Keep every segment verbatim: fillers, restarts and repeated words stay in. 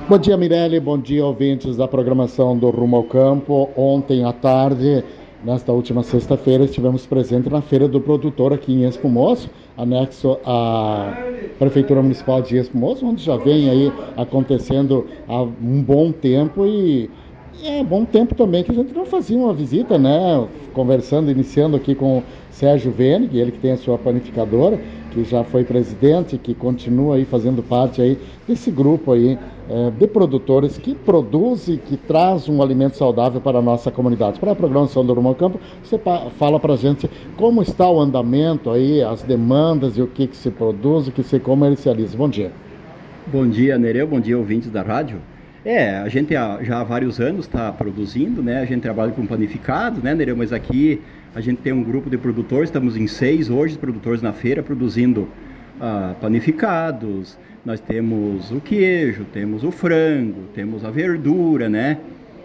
Bom dia, Mirelle. Bom dia, ouvintes da programação do Rumo ao Campo. Ontem à tarde, nesta última sexta-feira, estivemos presentes na Feira do Produtor aqui em Espumoso, anexo à Prefeitura Municipal de Espumoso, onde já vem aí acontecendo há um bom tempo e é bom tempo também que a gente não fazia uma visita, né? Conversando, iniciando aqui com o Sérgio Venig, ele que tem a sua panificadora, que já foi presidente, que continua aí fazendo parte aí desse grupo aí é, de produtores que produz e que traz um alimento saudável para a nossa comunidade. Para a programação do Rumo ao Campo, você fala para a gente como está o andamento aí, as demandas e o que, que se produz, o que se comercializa. Bom dia. Bom dia, Nereu, bom dia, ouvintes da rádio. É, a gente já há vários anos está produzindo, né? A gente trabalha com panificado, né, Nereu? Mas aqui a gente tem um grupo de produtores, estamos em seis hoje, produtores na feira, produzindo ah, panificados. Nós temos o queijo, temos o frango, temos a verdura, né?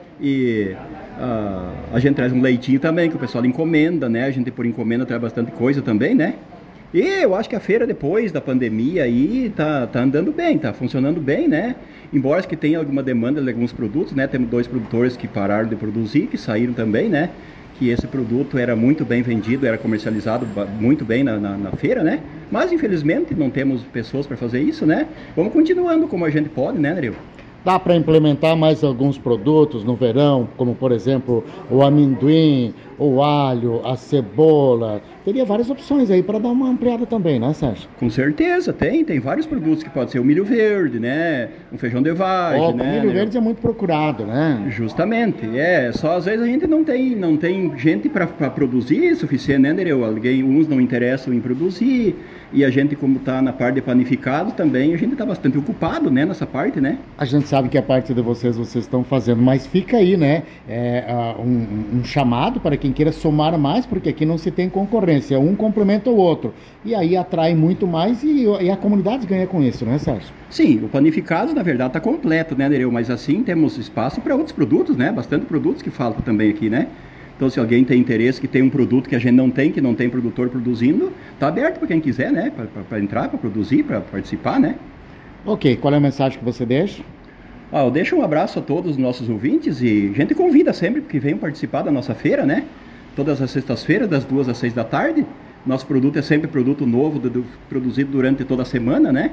E ah, a gente traz um leitinho também, que o pessoal encomenda, né? A gente por encomenda traz bastante coisa também, né? E eu acho que a feira depois da pandemia aí tá, tá andando bem, tá funcionando bem, né? Embora que tenha alguma demanda de alguns produtos, né? Temos dois produtores que pararam de produzir, que saíram também, né? Que esse produto era muito bem vendido, era comercializado muito bem na, na, na feira, né? Mas infelizmente não temos pessoas para fazer isso, né? Vamos continuando como a gente pode, né, Nereu? Dá para implementar mais alguns produtos no verão, como por exemplo o amendoim, o alho, a cebola. Teria várias opções aí para dar uma ampliada também, né, Sérgio? Com certeza, tem. Tem vários produtos que pode ser o milho verde, né? Um feijão de vagem, oh, né? O milho verde é muito procurado, né? Justamente, é. Só às vezes a gente não tem, não tem gente para produzir suficiente, né, Nereu? Alguém, uns não interessam em produzir. E a gente, como está na parte de panificado também, a gente está bastante ocupado, né, nessa parte, né? A gente sabe que a parte de vocês, vocês estão fazendo, mas fica aí, né, é, uh, um, um chamado para quem queira somar mais, porque aqui não se tem concorrência, um complementa o outro. E aí atrai muito mais e, e a comunidade ganha com isso, né, Sérgio? Sim, o panificado, na verdade, está completo, né, Nereu? Mas assim, temos espaço para outros produtos, né? Bastante produtos que faltam também aqui, né? Então, se alguém tem interesse, que tem um produto que a gente não tem, que não tem produtor produzindo, está aberto para quem quiser, né? Para entrar, para produzir, para participar, né? Ok, qual é a mensagem que você deixa? Ah, eu deixo um abraço a todos os nossos ouvintes e a gente convida sempre que venham participar da nossa feira, né? Todas as sextas-feiras, das duas às seis da tarde. Nosso produto é sempre produto novo, do, do, produzido durante toda a semana, né?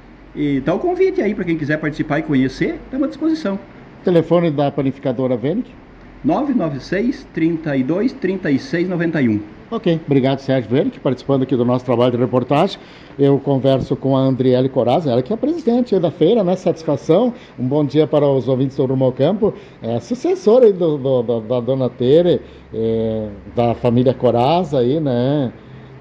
E tá o convite aí para quem quiser participar e conhecer, estamos à disposição. Telefone da panificadora Venig? nove nove seis, trinta e dois, trinta e seis, noventa e um. Ok, obrigado, Sérgio Venig, participando aqui do nosso trabalho de reportagem. Eu converso com a Andriele Corazza, ela que é presidente da feira, né? Satisfação. Um bom dia para os ouvintes do Rumo ao Campo. É sucessora aí do, do, do, da dona Tere, é, da família Corazza aí, né?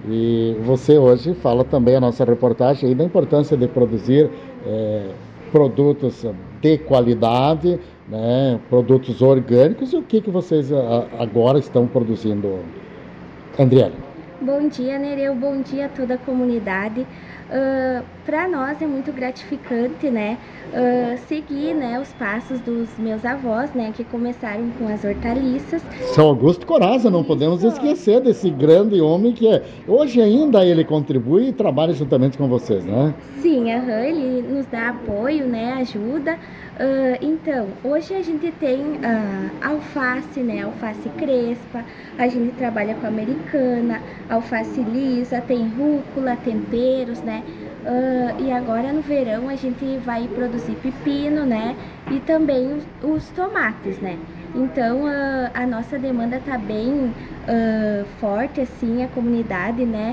E você hoje fala também a nossa reportagem aí da importância de produzir é, produtos de qualidade, né, produtos orgânicos. E o que, que vocês agora estão produzindo, Andriele? Bom dia, Nereu, bom dia a toda a comunidade. Uh, para nós é muito gratificante, né, uh, seguir, né, os passos dos meus avós, né, que começaram com as hortaliças. São Augusto Corazza, não Isso. podemos esquecer desse grande homem que é, hoje ainda ele contribui e trabalha juntamente com vocês, né? Sim, uhum, ele nos dá apoio, né, ajuda. Uh, então, hoje a gente tem uh, alface, né, alface crespa, a gente trabalha com americana, alface lisa, tem rúcula, temperos, né, uh, e agora no verão a gente vai produzir pepino, né, e também os, os tomates, né. Então, uh, a nossa demanda tá bem uh, forte, assim, a comunidade, né,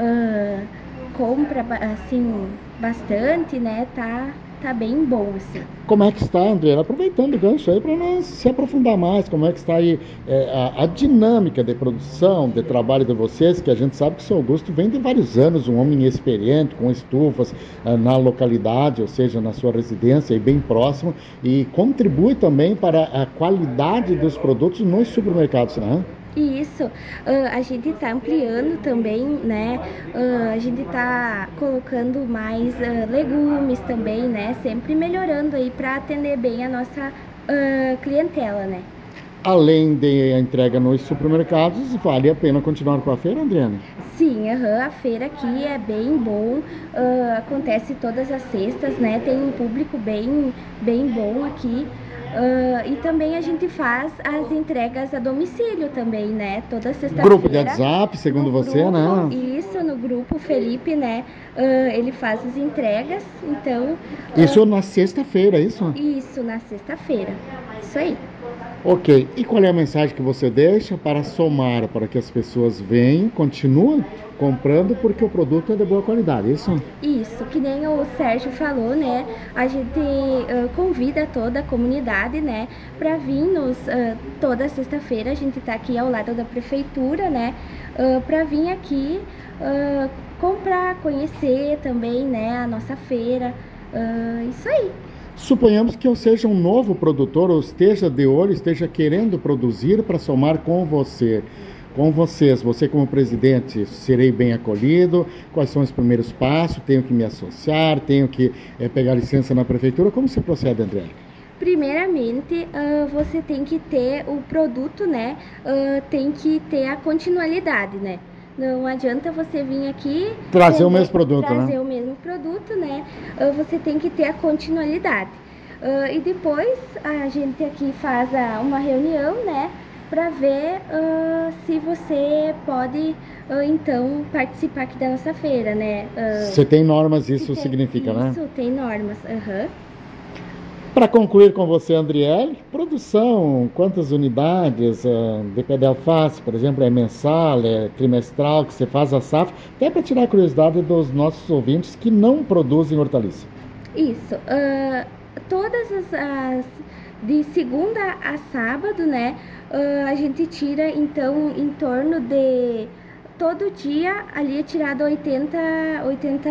uh, compra, assim, bastante, né, tá... tá bem bom, assim. Como é que está, André? Aproveitando o gancho aí para nós se aprofundar mais, como é que está aí é, a, a dinâmica de produção, de trabalho de vocês, que a gente sabe que o seu Augusto vem de vários anos, um homem experiente, com estufas é, na localidade, ou seja, na sua residência e bem próximo, e contribui também para a qualidade dos produtos nos supermercados, né? Isso, uh, a gente está ampliando também, né, uh, a gente está colocando mais uh, legumes também, né, sempre melhorando aí para atender bem a nossa uh, clientela, né. além da entrega nos supermercados, vale a pena continuar com a feira, Adriane? Sim, uhum, a feira aqui é bem bom, uh, acontece todas as sextas, né? Tem um público bem, bem bom aqui. Uh, e também a gente faz as entregas a domicílio também, né? Toda sexta-feira. Grupo de WhatsApp, segundo você, grupo, né? Isso, no grupo Felipe, né? Uh, ele faz as entregas, então... Uh, isso na sexta-feira, isso? Isso, na sexta-feira. Isso aí. Ok. E qual é a mensagem que você deixa para somar, para que as pessoas venham, continuem comprando, porque o produto é de boa qualidade, isso? Isso, que nem o Sérgio falou, né? A gente uh, convida toda a comunidade, né? Para vir nos, uh, toda sexta-feira, a gente tá aqui ao lado da prefeitura, né? Uh, para vir aqui uh, comprar, conhecer também, né? A nossa feira, uh, isso aí. Suponhamos que eu seja um novo produtor, ou esteja de olho, esteja querendo produzir para somar com você. Com vocês, você como presidente, serei bem acolhido? Quais são os primeiros passos? Tenho que me associar? Tenho que é, pegar licença na prefeitura? Como se procede, André? Primeiramente, uh, você tem que ter o produto, né? Uh, tem que ter a continuidade, né? Não adianta você vir aqui... Trazer vender, o mesmo produto, trazer né? Trazer o mesmo produto, né? Uh, você tem que ter a continuidade. Uh, e depois, a gente aqui faz a, uma reunião, né? Para ver uh, se você pode, uh, então, participar aqui da nossa feira, né? Uh, você tem normas, isso tem, significa, isso, né? Isso, tem normas, aham. Uhum. Para concluir com você, Andriele, produção, quantas unidades uh, de pé de alface, por exemplo, é mensal, é trimestral, que você faz a safra, até para tirar a curiosidade dos nossos ouvintes que não produzem hortaliça. Isso, uh, todas as, as, de segunda a sábado, né, uh, a gente tira, então, em torno de, todo dia, ali é tirado oitenta, oitenta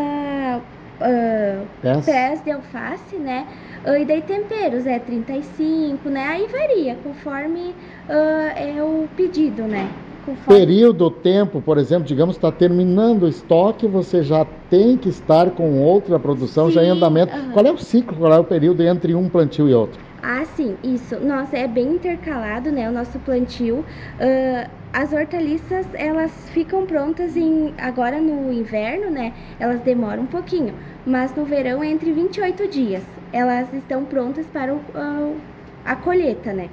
uh, pés. pés de alface, né, Uh, e daí temperos, é trinta e cinco, né? Aí varia, conforme uh, é o pedido, né? Conforme... Período, tempo, por exemplo, digamos, está terminando o estoque, você já tem que estar com outra produção, sim, já em andamento. Uh-huh. Qual é o ciclo, qual é o período entre um plantio e outro? Ah, sim, isso. Nossa, é bem intercalado, né, o nosso plantio. Uh, as hortaliças, elas ficam prontas em, agora no inverno, né, elas demoram um pouquinho, mas no verão é entre vinte e oito dias. Elas estão prontas para o, uh, a colheita, né?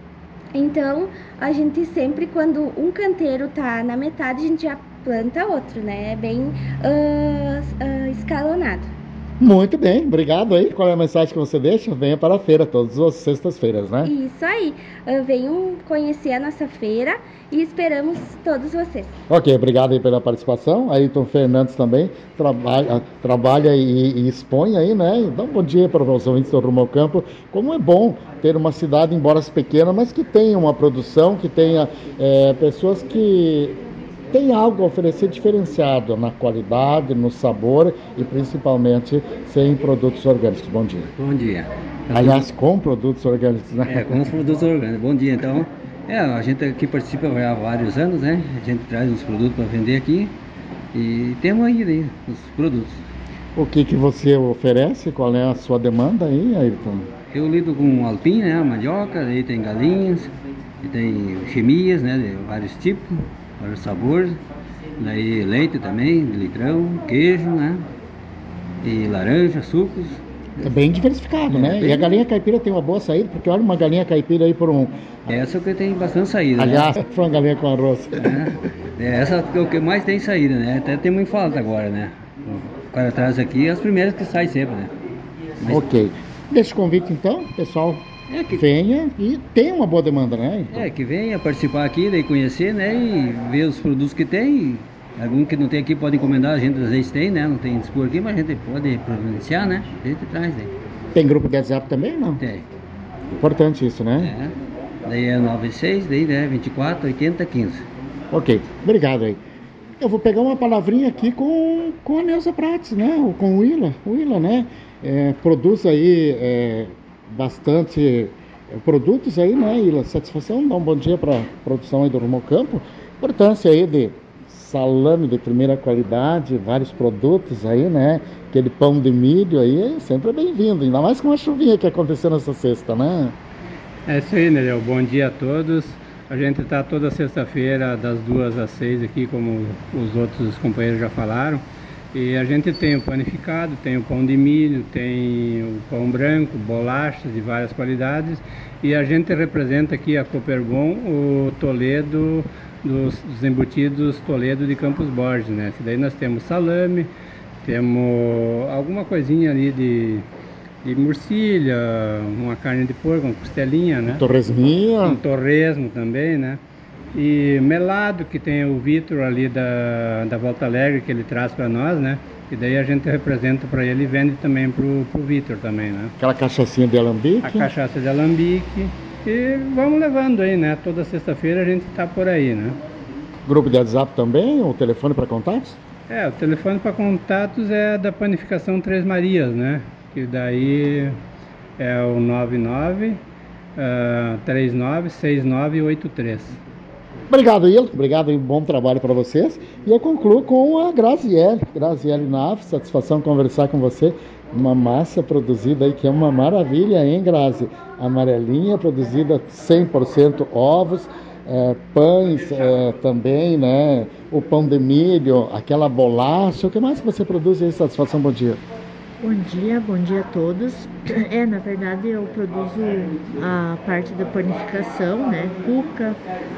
Então, a gente sempre, quando um canteiro tá na metade, a gente já planta outro, né? É bem uh, uh, escalonado. Muito bem, obrigado aí. Qual é a mensagem que você deixa? Venha para a feira, todas as sextas-feiras, né? Isso aí. Uh, venham conhecer a nossa feira e esperamos todos vocês. Ok, obrigado aí pela participação. Ayrton Fernandes também trabalha, trabalha e, e expõe aí, né? Dá um bom dia para os ouvintes do Rumo ao Campo. Como é bom ter uma cidade, embora pequena, mas que tenha uma produção, que tenha é, pessoas que... tem algo a oferecer diferenciado na qualidade, no sabor e principalmente sem produtos orgânicos. Bom dia. Bom dia. Aliás, com produtos orgânicos, né? É, com os produtos orgânicos. Bom dia, então. É, a gente aqui participa há vários anos, né? A gente traz uns produtos para vender aqui e temos aí, aí os produtos. O que que você oferece? Qual é a sua demanda aí, Ayrton? Eu lido com alpim, né? Mandioca, aí tem galinhas, e tem chemias, né? De vários tipos. Vários sabores, daí leite também, litrão, queijo, né? E laranja, sucos. É bem diversificado, é, né? Bem... E a galinha caipira tem uma boa saída, porque olha uma galinha caipira aí por um... Essa que tem bastante saída, aliás, né? Foi uma galinha com arroz. É, é essa é o que mais tem saída, né? Até tem muito falta agora, né? O cara traz aqui as primeiras que saem sempre, né? Mas... Ok. Deixa o convite então, pessoal. É que venha e tem uma boa demanda, né? Então... É, que venha participar aqui, daí conhecer, né? E ver os produtos que tem. Algum que não tem aqui pode encomendar, a gente às vezes tem, né? Não tem dispor aqui, mas a gente pode providenciar, né? A gente traz daí. Tem grupo de WhatsApp também, não? Tem. Importante isso, né? É. Daí é nove seis, daí é vinte e quatro, oitenta, quinze. Ok, obrigado aí. Eu vou pegar uma palavrinha aqui com, com a Neuza Prates, né? Ou com o Willa. O Willa, né? É, produz aí... É... bastante produtos aí, né, e satisfação, dá um bom dia para a produção aí do Rumo ao Campo, importância aí de salame de primeira qualidade, vários produtos aí, né, aquele pão de milho aí, sempre é bem-vindo, ainda mais com a chuvinha que aconteceu nessa sexta, né. É isso aí, Nereu. Bom dia a todos. A gente está toda sexta-feira, das duas às seis aqui, como os outros companheiros já falaram. E a gente tem o panificado, tem o pão de milho, tem o pão branco, bolachas de várias qualidades. E a gente representa aqui a Cooperbon, o Toledo, dos, dos embutidos Toledo de Campos Borges, né? Que daí nós temos salame, temos alguma coisinha ali de, de murcilha, uma carne de porco, uma costelinha, né? Torresminha. Um torresmo também, né? E melado, que tem o Vitor ali da, da Volta Alegre, que ele traz para nós, né? E daí a gente representa para ele e vende também pro, pro Vitor também, né? Aquela cachaçinha de alambique. A cachaça de alambique. E vamos levando aí, né? Toda sexta-feira a gente tá por aí, né? Grupo de WhatsApp também, o telefone para contatos? É, o telefone para contatos é da Panificação Três Marias, né? Que daí é o nove nove, três nove seis nove oito três. Obrigado, Ilko. Obrigado e bom trabalho para vocês. E eu concluo com a Graziele. Graziele Naves, satisfação conversar com você. Uma massa produzida aí que é uma maravilha, hein, Grazi? Amarelinha, produzida cem por cento ovos, é, pães é, também, né? O pão de milho, aquela bolacha. O que mais que você produz aí? Satisfação, bom dia. Bom dia, bom dia a todos. É, na verdade eu produzo a parte da panificação, né? Cuca,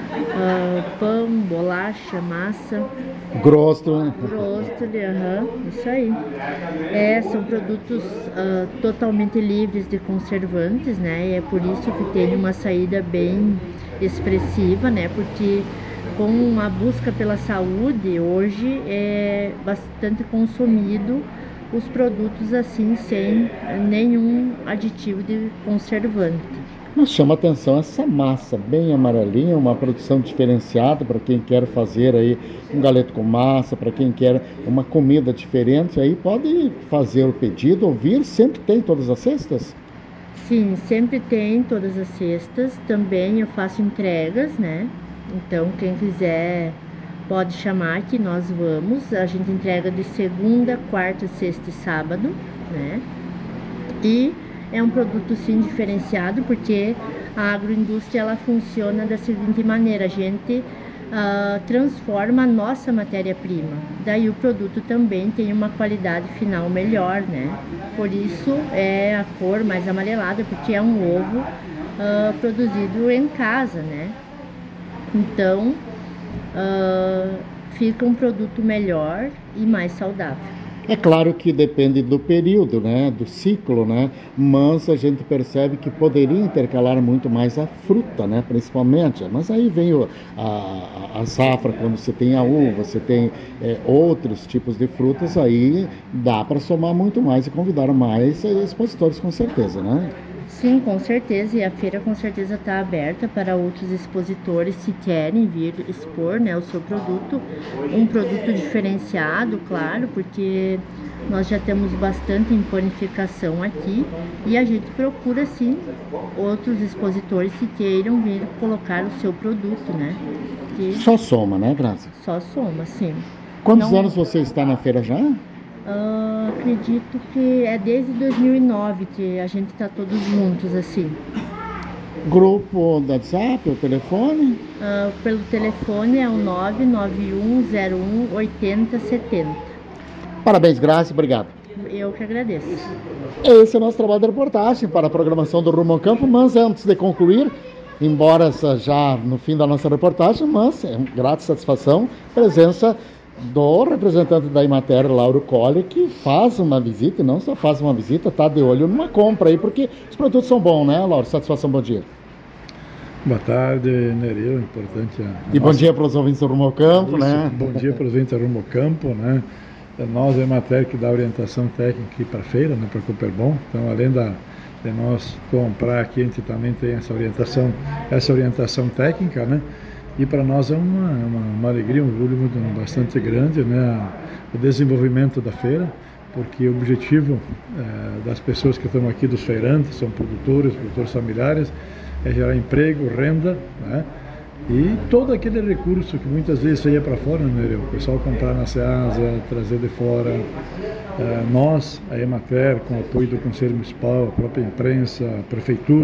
uh, pão, bolacha, massa. Grosto, né? Grostoli, aham, isso aí. É, são produtos uh, totalmente livres de conservantes, né? E é por isso que tem uma saída bem expressiva, né? Porque com a busca pela saúde, hoje é bastante consumido os produtos assim, sem nenhum aditivo de conservante. Mas chama atenção essa massa bem amarelinha, uma produção diferenciada para quem quer fazer aí um galeto com massa, para quem quer uma comida diferente, aí pode fazer o pedido, ouvir, sempre tem todas as cestas? Sim, sempre tem todas as cestas, também eu faço entregas, né? Então quem quiser pode chamar que nós vamos, a gente entrega de segunda, quarta, sexta e sábado, né? E é um produto sim diferenciado, porque a agroindústria ela funciona da seguinte maneira: a gente uh, transforma a nossa matéria-prima, daí o produto também tem uma qualidade final melhor, né? Por isso é a cor mais amarelada, porque é um ovo uh, produzido em casa, né? Então Uh, fica um produto melhor e mais saudável. É claro que depende do período, né, do ciclo, né, mas a gente percebe que poderia intercalar muito mais a fruta, né, principalmente. Mas aí vem o, a, a safra, quando você tem a uva, você tem é, outros tipos de frutas, aí dá para somar muito mais e convidar mais expositores, com certeza, né? Sim, com certeza, e a feira com certeza está aberta para outros expositores se querem vir expor, né, o seu produto, um produto diferenciado, claro, porque nós já temos bastante em panificação aqui e a gente procura sim outros expositores que queiram vir colocar o seu produto, né? Que só soma, né, Graça? Só soma, sim. Quantos Não... anos você está na feira já? Uh, acredito que é desde dois mil e nove que a gente está todos juntos assim. Grupo do WhatsApp, o telefone? Uh, pelo telefone é o nove nove um zero um oito zero sete zero. Parabéns, Graça, obrigado. Eu que agradeço. Esse é o nosso trabalho de reportagem para a programação do Rumo ao Campo, mas antes de concluir, embora já no fim da nossa reportagem, mas é uma grata satisfação, presença do representante da Emater, Lauro Colli, que faz uma visita, e não só faz uma visita, está de olho numa compra aí, porque os produtos são bons, né, Lauro? Satisfação, bom dia. Boa tarde, Nereu, importante. A, a e nossa... bom dia para os ouvintes do Rumo ao Campo, Isso, né? Bom dia para os ouvintes do Rumo ao Campo, né? Nós, a Emater, que dá orientação técnica aqui para a feira, né, para a Cooperbon, então além da, de nós comprar aqui, a gente também tem essa orientação, essa orientação técnica, né? E para nós é uma, uma, uma alegria, um orgulho muito, bastante grande, né, o desenvolvimento da feira, porque o objetivo é, das pessoas que estão aqui, dos feirantes, são produtores, produtores familiares, é gerar emprego, renda, né, e todo aquele recurso que muitas vezes ia para fora, né, o pessoal comprar na Ceasa, trazer de fora, é, nós, a Emater, com o apoio do Conselho Municipal, a própria imprensa, a Prefeitura,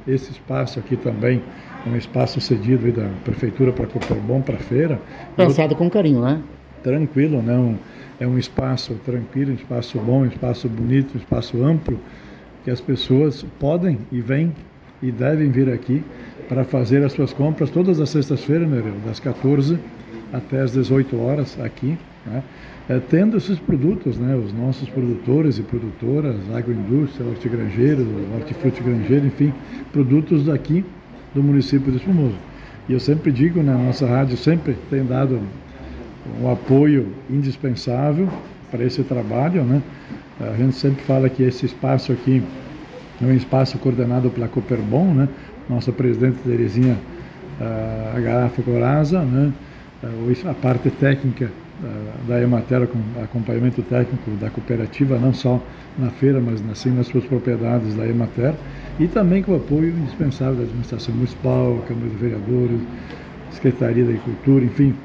esse espaço aqui também, um espaço cedido aí da Prefeitura para Cooperbon, para a feira. Pensado com carinho, né? Tranquilo, né? Um, é um espaço tranquilo, um espaço bom, um espaço bonito, um espaço amplo, que as pessoas podem e vêm e devem vir aqui para fazer as suas compras todas as sextas-feiras, né, das quatorze até as dezoito horas aqui, né? É, tendo esses produtos, né, os nossos produtores e produtoras, agroindústria, hortigranjeiro, hortifrutigranjeiro, enfim, produtos daqui do município de Espumoso. E eu sempre digo, né, a nossa rádio sempre tem dado um apoio indispensável para esse trabalho, né? A gente sempre fala que esse espaço aqui é um espaço coordenado pela Cooperbon, né? Nossa presidente Terezinha uh, Garafo Coraza, né? Uh, a parte técnica uh, da Emater, com acompanhamento técnico da cooperativa, não só na feira, mas assim nas suas propriedades da Emater, e também com o apoio indispensável da administração municipal, Câmara de Vereadores, Secretaria da Agricultura, enfim,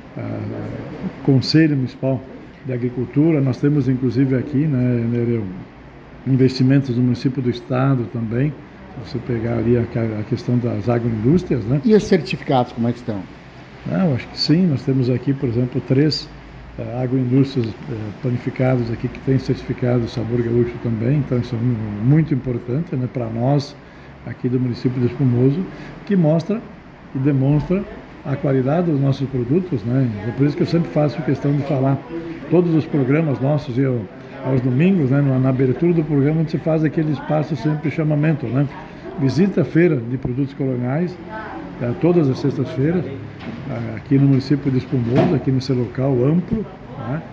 uh, Conselho Municipal de Agricultura. Nós temos inclusive aqui, né, Nereu, investimentos do município do estado também, se você pegar ali a, a questão das agroindústrias, né? E os certificados, como é que estão? Não, acho que sim, nós temos aqui, por exemplo, três uh, agroindústrias uh, panificadas aqui que têm certificado Sabor Gaúcho também, então isso é muito importante, né, para nós aqui do município de Espumoso, que mostra e demonstra a qualidade dos nossos produtos, né? É por isso que eu sempre faço questão de falar todos os programas nossos, e eu aos domingos, né, na abertura do programa, a gente faz aquele espaço sempre chamamento, né? Visita a feira de produtos coloniais, é, todas as sextas-feiras, é, aqui no município de Espumoso, aqui nesse local amplo, né?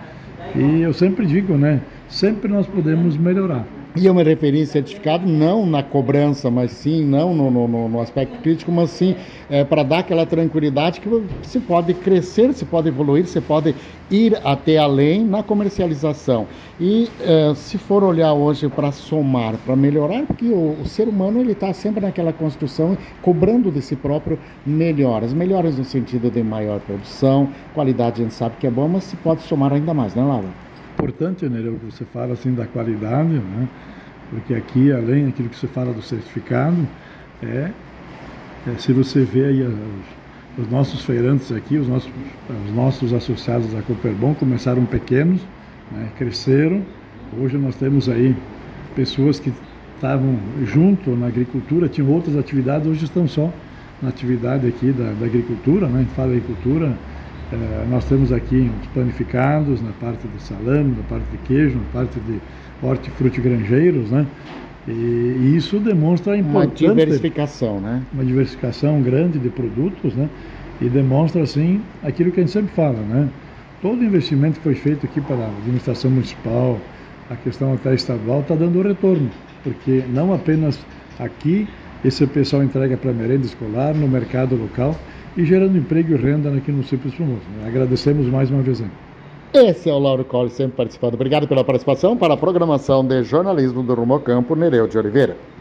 E eu sempre digo, né, sempre nós podemos melhorar. E eu me referi em certificado não na cobrança, mas sim, não no, no, no aspecto crítico, mas sim é, para dar aquela tranquilidade que se pode crescer, se pode evoluir, se pode ir até além na comercialização. E é, se for olhar hoje para somar, para melhorar, porque o, o ser humano ele está sempre naquela construção, cobrando de si próprio melhoras. Melhoras no sentido de maior produção, qualidade a gente sabe que é bom, mas se pode somar ainda mais, né, Laura? Importante, né, que você fala assim da qualidade, né? Porque aqui, além daquilo que você fala do certificado, é, é se você vê aí os, os nossos feirantes aqui, os nossos, os nossos associados da Cooperbon começaram pequenos, né, cresceram. Hoje nós temos aí pessoas que estavam junto na agricultura, tinham outras atividades, hoje estão só na atividade aqui da, da agricultura, né? A gente fala agricultura. É, nós temos aqui os panificados na parte de salame, na parte de queijo, na parte de hortifrutigranjeiros, né? E, e isso demonstra a importância... Uma diversificação, né? Uma diversificação grande de produtos, né? E demonstra, assim, aquilo que a gente sempre fala, né? Todo investimento que foi feito aqui para a administração municipal, a questão até estadual, está dando retorno, porque não apenas aqui esse pessoal entrega para a merenda escolar, no mercado local, e gerando emprego e renda aqui no município de Espumoso. Agradecemos mais uma vez. Hein? Esse é o Lauro Colli, sempre participando. Obrigado pela participação. Para a programação de jornalismo do Rumo ao Campo, Nereu de Oliveira.